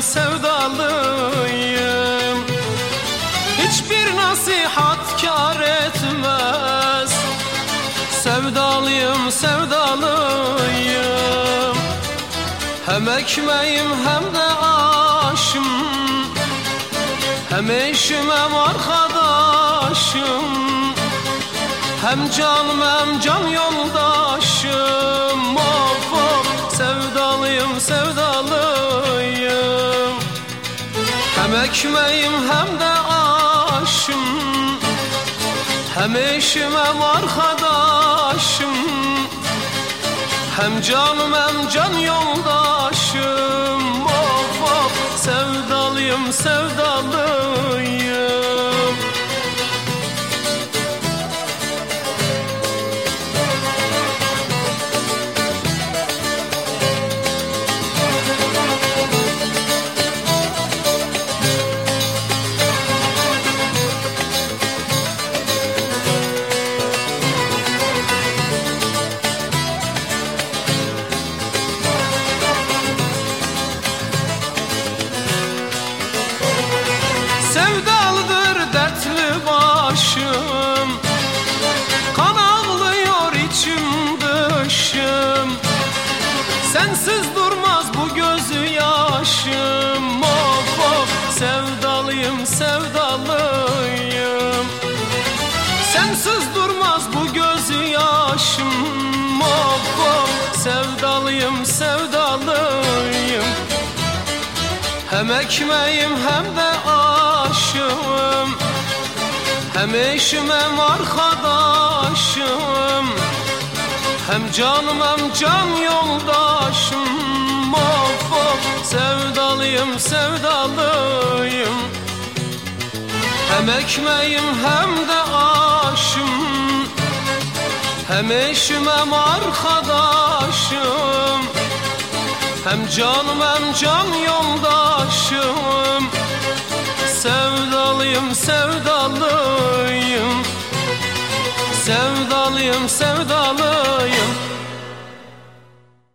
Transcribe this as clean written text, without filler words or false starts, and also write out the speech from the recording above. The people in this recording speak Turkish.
sevdalıyım. Hiçbir nasihat kâr etmez. Sevdalıyım, sevdalıyım. Hem ekmeğim hem de aşım, hem eşim hem arkadaşım, hem canım hem can yoldaşım. Of of, sevdalıyım, sevdalıyım. Hem ekmeğim hem de aşım, hem eşim hem arkadaşım, hem canım hem can yoldaşım. Of of, sevdalıyım, sevdalıyım. Sevdalıdır dertli başım, kan ağlıyor içim dışım. Sensiz durmaz bu gözü yaşım. Of of, sevdalıyım, sevdalıyım. Sensiz durmaz bu gözü yaşım. Of of, sevdalıyım, sevdalıyım. Hem ekmeğim hem de aşığım, hem eşim hem arkadaşım, hem canım hem can yoldaşım. Of of, sevdalıyım, sevdalıyım. Hem ekmeğim hem de aşığım, hem eşim hem arkadaşım, hem canım hem can yoldaşım. Sevdalıyım, sevdalıyım. Sevdalıyım, sevdalıyım.